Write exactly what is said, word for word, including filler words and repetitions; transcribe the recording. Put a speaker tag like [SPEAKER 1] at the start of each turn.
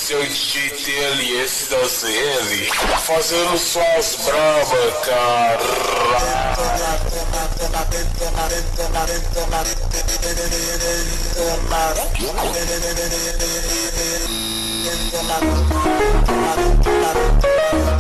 [SPEAKER 1] esse é o D J T L S da Z L, fazendo suas braba, cara.